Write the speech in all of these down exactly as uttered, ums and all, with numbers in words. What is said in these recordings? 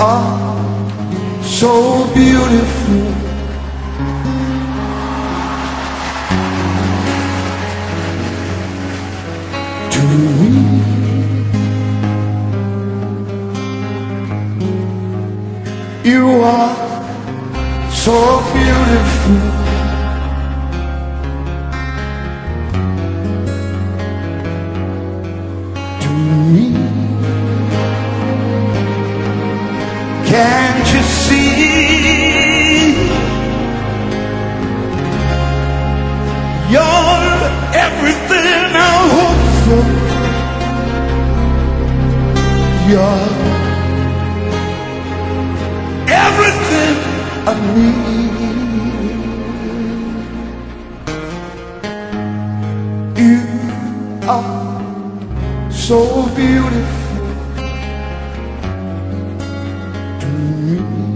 are so beautiful. To me, you are so beautiful. To me, can't you see? You're everything I hope for. You're everything I need. You are so beautiful to me.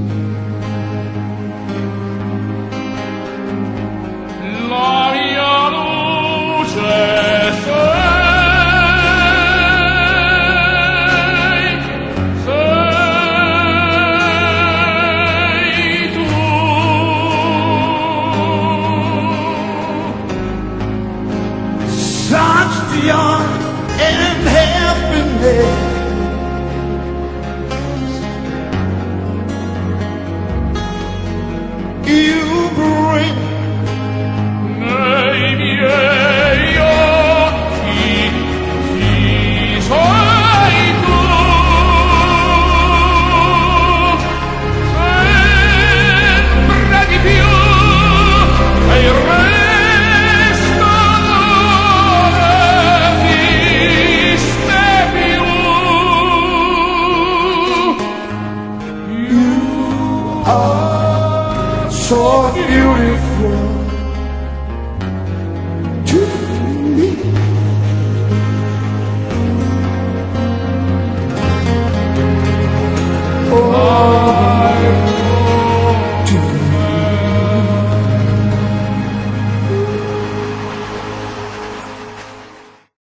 La mia luce sei, sei tu. Such joy and happiness, you bring. Nei miei occhi chi sei tu, sempre di più, e il resto non esiste più. You are so beautiful.